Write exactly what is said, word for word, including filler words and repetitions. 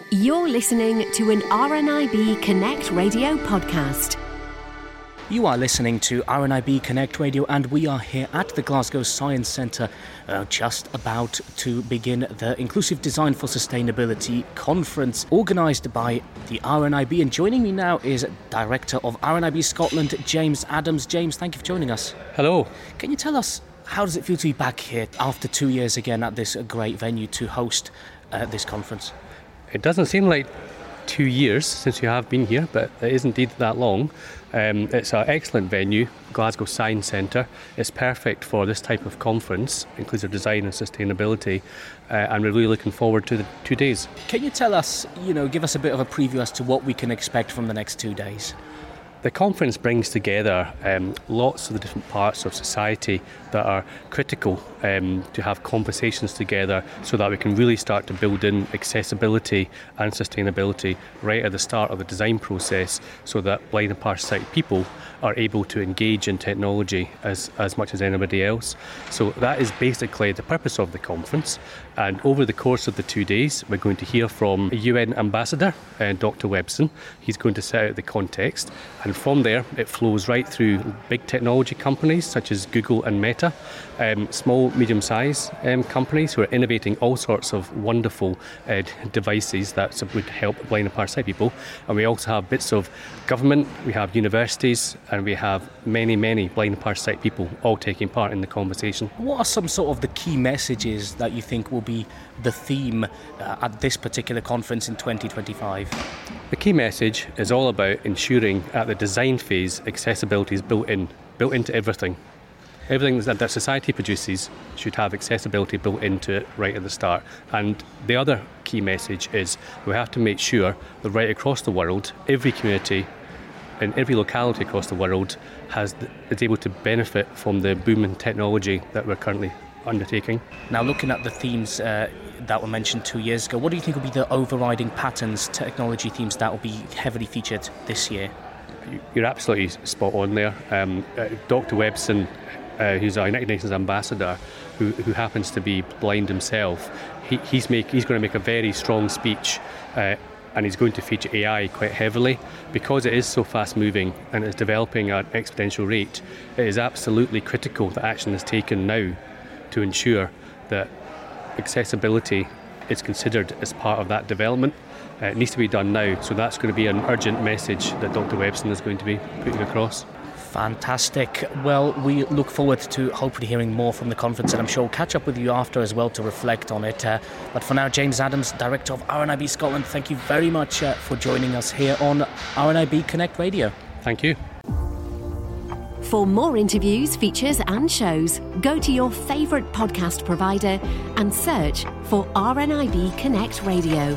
You're listening to an R N I B Connect Radio podcast. You are listening to R N I B Connect Radio, and we are here at the Glasgow Science Centre, uh, just about to begin the Inclusive Design for Sustainability conference organised by the R N I B. And joining me now is Director of R N I B Scotland, James Adams. James, thank you for joining us. Hello. Can you tell us, how does it feel to be back here after two years again at this great venue to host uh, this conference? It doesn't seem like two years since you have been here, but it is indeed that long. Um, it's an excellent venue, Glasgow Science Centre. It's perfect for this type of conference, inclusive design and sustainability, uh, and we're really looking forward to the two days. Can you tell us, you know, give us a bit of a preview as to what we can expect from the next two days? The conference brings together um, lots of the different parts of society that are critical um, to have conversations together so that we can really start to build in accessibility and sustainability right at the start of the design process, so that blind and partially sighted people are able to engage in technology as, as much as anybody else. So that is basically the purpose of the conference. And over the course of the two days, we're going to hear from a U N ambassador, uh, Doctor Webson. He's going to set out the context. And from there, it flows right through big technology companies such as Google and Meta, um, small, medium-sized um, companies who are innovating all sorts of wonderful uh, devices that would help blind and partially sighted people. And we also have bits of government, we have universities, and we have many, many blind and partially sighted people all taking part in the conversation. What are some sort of the key messages that you think will be the theme uh, at this particular conference in twenty twenty-five? The key message is all about ensuring at the design phase accessibility is built in, built into everything. Everything that, that society produces should have accessibility built into it right at the start. And the other key message is we have to make sure that right across the world, every community in every locality across the world has is able to benefit from the boom in technology that we're currently undertaking. Now, looking at the themes uh, that were mentioned two years ago, what do you think will be the overriding patterns, technology themes that will be heavily featured this year? You're absolutely spot on there. Um, uh, Doctor Webson, uh, who's our United Nations ambassador, who, who happens to be blind himself, he, he's, make, he's going to make a very strong speech, uh, and he's going to feature A I quite heavily. Because it is so fast moving and it's developing at an exponential rate, it is absolutely critical that action is taken now to ensure that accessibility is considered as part of that development. Uh, it needs to be done now, so that's going to be an urgent message that Doctor Webson is going to be putting across. Fantastic. Well, we look forward to hopefully hearing more from the conference, and I'm sure we'll catch up with you after as well to reflect on it. Uh, but for now, James Adams, Director of R N I B Scotland, thank you very much uh, for joining us here on R N I B Connect Radio. Thank you. For more interviews, features and shows, go to your favourite podcast provider and search for R N I B Connect Radio.